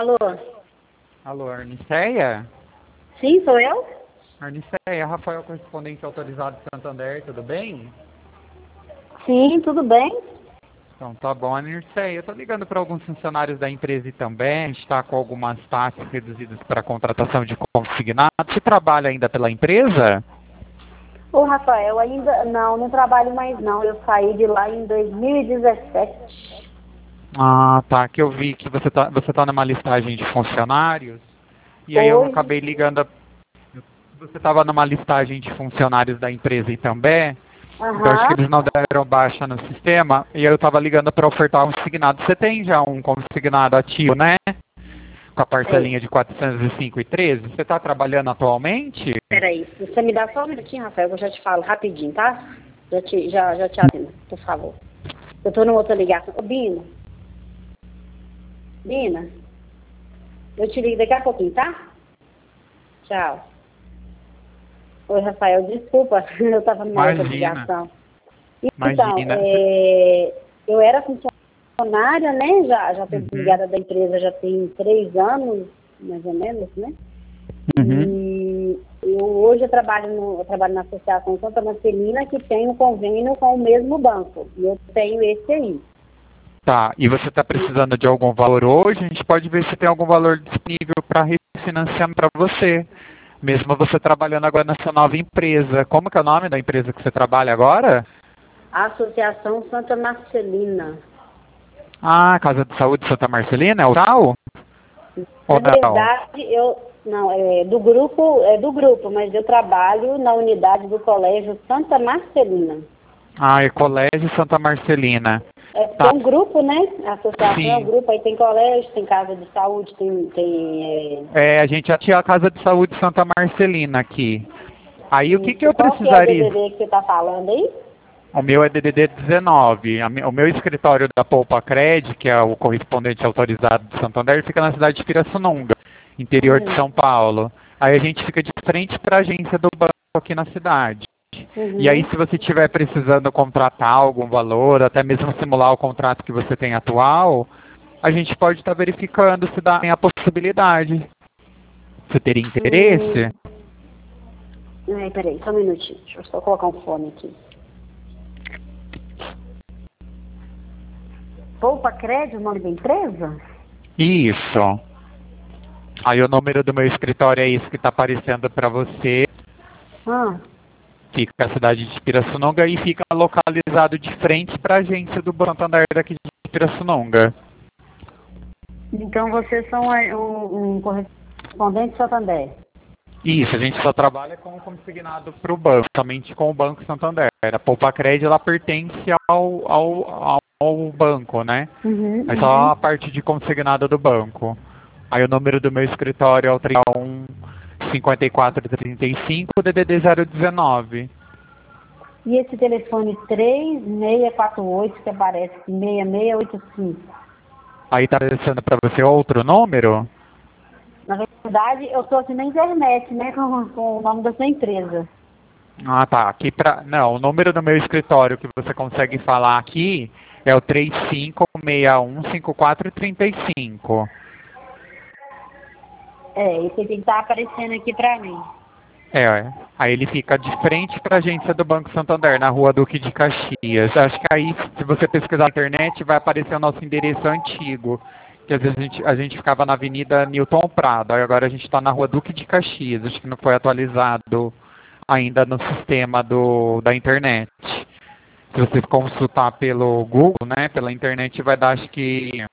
Alô? Alô, Arniceia? Sim, sou eu? Arniceia, Rafael, correspondente autorizado de Santander, tudo bem? Sim, tudo bem? Então tá bom, Arniceia. Eu tô ligando para alguns funcionários da empresa e também. A gente está com algumas taxas reduzidas para contratação de consignado. Você trabalha ainda pela empresa? Ô, Rafael, ainda não trabalho mais não. Eu saí de lá em 2017. Ah, tá. Que eu vi que você tá numa listagem de funcionários. E aí eu Hoje? acabei ligando. Você estava numa listagem de funcionários da empresa e também. Então acho que Aham. eles não deram baixa no sistema e eu estava ligando para ofertar um consignado. Você tem já um consignado ativo, né? Com a É. parcelinha de 405,13. Você está trabalhando atualmente? Peraí, você me dá só um minutinho, Rafael, que eu já te falo rapidinho, tá? Já te atendo, por favor. Eu tô numa outra ligação. Ô, Bina, eu te ligo daqui a pouquinho, tá? Tchau. Oi, Rafael, desculpa, eu tava numa outra Imagina, ligação. Então, imagina. eu era funcionária, né? Já estou Uhum, desligada da empresa já tem 3 anos, mais ou menos, né? uhum. E hoje eu trabalho na Associação Santa Marcelina, que tem um convênio com o mesmo banco. E eu tenho esse aí. Tá, e você está precisando de algum valor hoje? A gente pode ver se tem algum valor disponível para refinanciamento para você. Mesmo você trabalhando agora nessa nova empresa. Como que é o nome da empresa que você trabalha agora? Associação Santa Marcelina. Ah, Casa de Saúde Santa Marcelina, é o tal? Na Ou não? verdade, não, é do grupo, mas eu trabalho na unidade do Colégio Santa Marcelina. Ah, é Colégio Santa Marcelina. É porque é Tá, um grupo, né? A associação é um sim. grupo, aí tem colégio, tem casa de saúde, tem A gente já tinha a Casa de Saúde Santa Marcelina aqui. Aí o que que isso. eu Qual que é o precisaria? DDD que você está falando aí? O meu é DDD 19. O meu escritório da Poupa Cred, que é o correspondente autorizado de Santander, fica na cidade de Pirassununga, interior de Hum. São Paulo. Aí a gente fica de frente para a agência do banco aqui na cidade. E aí, Uhum. se você estiver precisando contratar algum valor, até mesmo simular o contrato que você tem atual, a gente pode estar verificando se dá a possibilidade. Você teria Hum. interesse? Ai, peraí, só um minutinho. Deixa eu só colocar um fone aqui. Poupa Crédito, o nome da empresa? Isso. Aí o número do meu escritório é isso que está aparecendo para você. Ah, Fica na cidade de Pirassununga e fica localizado de frente para a agência do Banco Santander daqui de Pirassununga. então vocês são um correspondente Santander. Isso, a gente só trabalha com consignado para o banco, somente com o Banco Santander. A Poupa Cred, ela pertence ao banco, né? Uhum, É só uhum. a parte de consignado do banco. Aí o número do meu escritório é o 31 5435 DDD 019. E esse telefone 3648 que aparece 6685. Aí tá aparecendo para você outro número? Na verdade, eu estou aqui na internet, né, com o nome da sua empresa. Ah, tá. Não, o número do meu escritório que você consegue falar aqui é o 35615435. Esse aqui que está aparecendo aqui para mim. Aí ele fica de frente para a agência do Banco Santander, na rua Duque de Caxias. Acho que aí, se você pesquisar na internet, vai aparecer o nosso endereço antigo. Que às vezes a gente ficava na Avenida Newton Prado, aí agora a gente está na rua Duque de Caxias. Acho que não foi atualizado ainda no sistema da internet. Se você consultar pelo Google, né, pela internet, vai dar, acho que,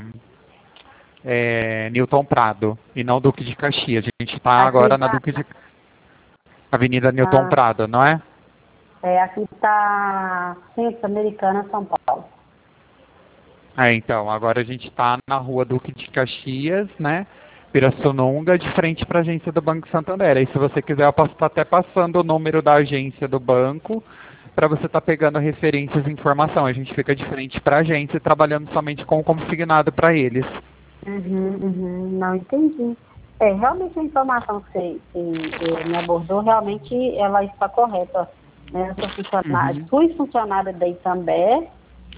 Newton Prado, e não Duque de Caxias. A gente está Aqui agora na está. Avenida Newton Prado, não é? Aqui está Centro Americana, São Paulo. Então, agora a gente está na rua Duque de Caxias, né? Pirassununga, de frente para a agência do Banco Santander. Aí, se você quiser, eu posso estar até passando o número da agência do banco para você estar pegando referências e informação. A gente fica de frente para a agência, trabalhando somente com o consignado para eles. Não entendi. Realmente a informação que você me abordou, realmente ela está correta. Né? Eu sou funcionária, Uhum. fui funcionária da Itambé,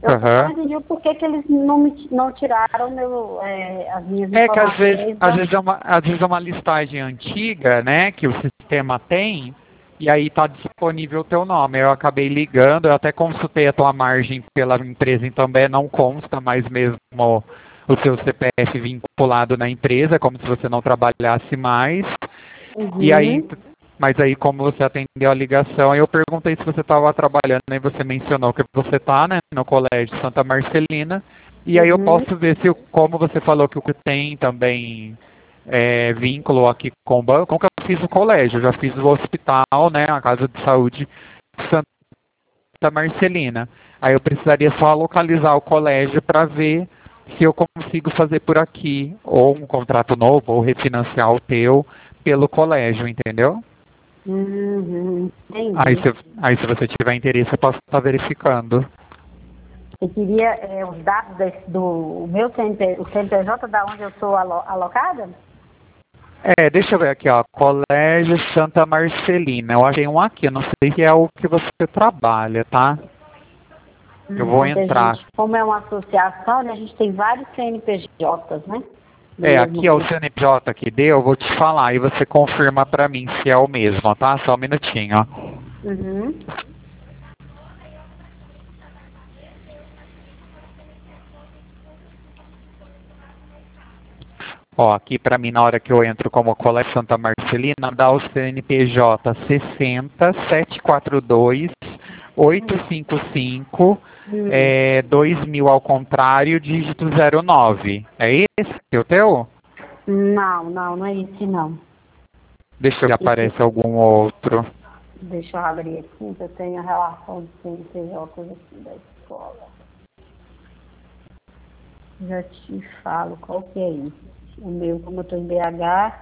Eu não entendi por que eles não tiraram as minhas É que informações. às vezes é uma listagem antiga, né, que o sistema tem, e aí está disponível o teu nome. Eu acabei ligando, eu até consultei a tua margem pela empresa, então também não consta mais mesmo o seu CPF vinculado na empresa, como se você não trabalhasse mais. E aí, mas aí como você atendeu a ligação, aí eu perguntei se você estava trabalhando, e você mencionou que você está, né, no Colégio Santa Marcelina. E aí eu posso ver se, como você falou que o que tem também vínculo aqui com o banco, como que eu fiz o colégio, eu já fiz o hospital, né, a casa de saúde Santa Marcelina. Aí eu precisaria só localizar o colégio para ver se eu consigo fazer por aqui, ou um contrato novo, ou refinanciar o teu pelo colégio, entendeu? Entendi. Aí se você tiver interesse, eu posso estar verificando. Eu queria os dados do meu o CNPJ da onde eu estou alocada? Deixa eu ver aqui, ó. Colégio Santa Marcelina. Eu achei um aqui, eu não sei se é o que você trabalha, tá? Eu vou entrar. Como é uma associação, né, a gente tem vários CNPJs, né? Aqui é o CNPJ que deu, eu vou te falar e você confirma pra mim se é o mesmo, tá? Só um minutinho, ó. Ó, aqui pra mim, na hora que eu entro como Colégio Santa Marcelina, dá o CNPJ 60 742 855 2000 ao contrário, dígito 09. É esse o teu? Não é esse não. Deixa eu ver se aparece algum outro. Deixa eu abrir aqui, que eu tenho a relação de CNPJ aqui da escola. Já te falo qual que é isso. O meu, como eu estou em BH.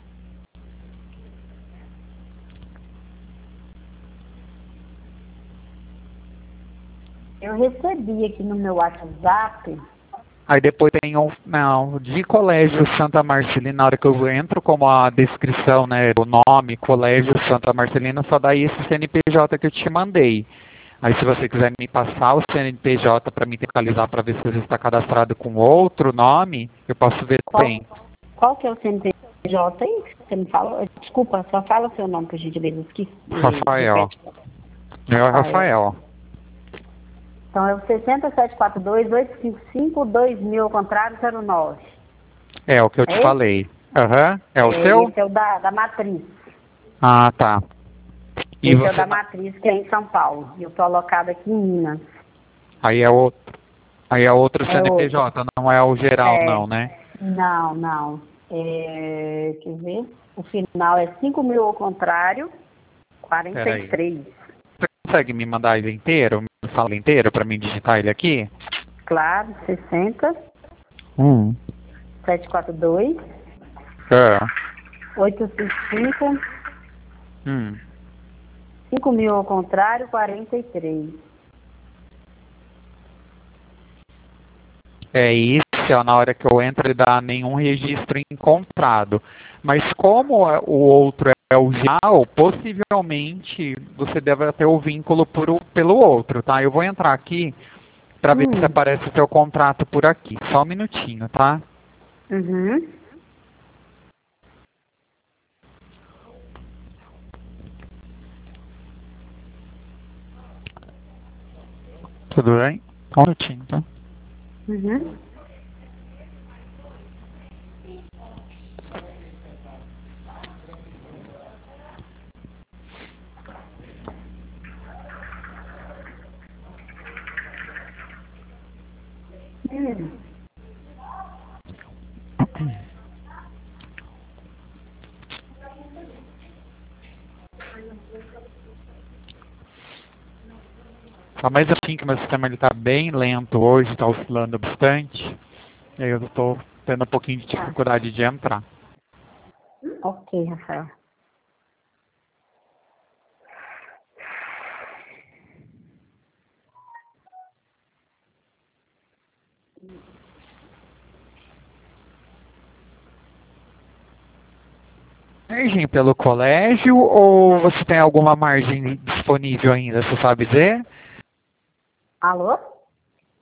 Eu recebi aqui no meu WhatsApp. Aí depois tem de Colégio Santa Marcelina, na hora que eu entro como a descrição, né, o nome, Colégio Santa Marcelina, só dá esse CNPJ que eu te mandei. Aí se você quiser me passar o CNPJ para me localizar para ver se você está cadastrado com outro nome, eu posso ver também. Qual que é o CNPJ aí? Você me fala? Desculpa, só fala o seu nome, por gentileza. Esqueci. Rafael. Meu é Rafael. Então é o 60742-855-2000, ao contrário, 09. É o que eu te falei. É o seu? Esse é o da Matriz. Ah, tá. E esse você... é o da Matriz, que é em São Paulo. E eu estou alocada aqui em Minas. Aí é outro CNPJ, não é o geral não, né? Não. Deixa eu ver. O final é 5.000 ao contrário, 43. Você consegue me mandar ele inteiro? Me fala inteiro para mim digitar ele aqui? Claro, 60 742 855 5.000 ao contrário, 43. É isso, na hora que eu entro ele dá nenhum registro encontrado. Mas como o outro é o geral, possivelmente você deve ter o vínculo pelo outro, tá? Eu vou entrar aqui para ver se aparece o seu contrato por aqui. Só um minutinho, tá? Tudo bem? Um minutinho, tá? Só mais assim que meu sistema está bem lento hoje, está oscilando bastante. E aí eu estou tendo um pouquinho de dificuldade de entrar. Ok, Rafael. Margem pelo colégio ou você tem alguma margem disponível ainda, você sabe dizer? Alô?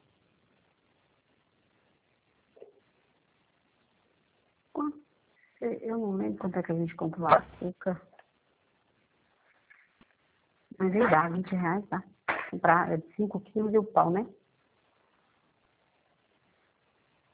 Eu não lembro quanto é que a gente compra o açúcar. Mas ele dá R$ 20, tá? Comprar 5 quilos e o pau, né?